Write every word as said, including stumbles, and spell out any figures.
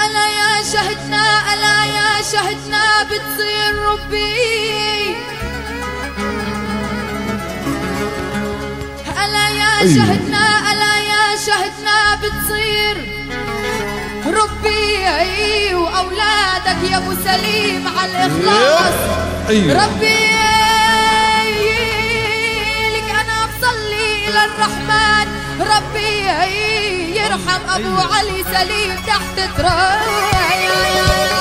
ألا يا شهدنا ألا يا شهدنا بتصير ربي، ألا يا شهدنا ألا يا شهدنا بتصير ربي. وأولادك يا أبو سليم على الإخلاص ربي لك أنا بصلي إلى الرحمن ربي يرحم أبو علي سليم تحت تراب.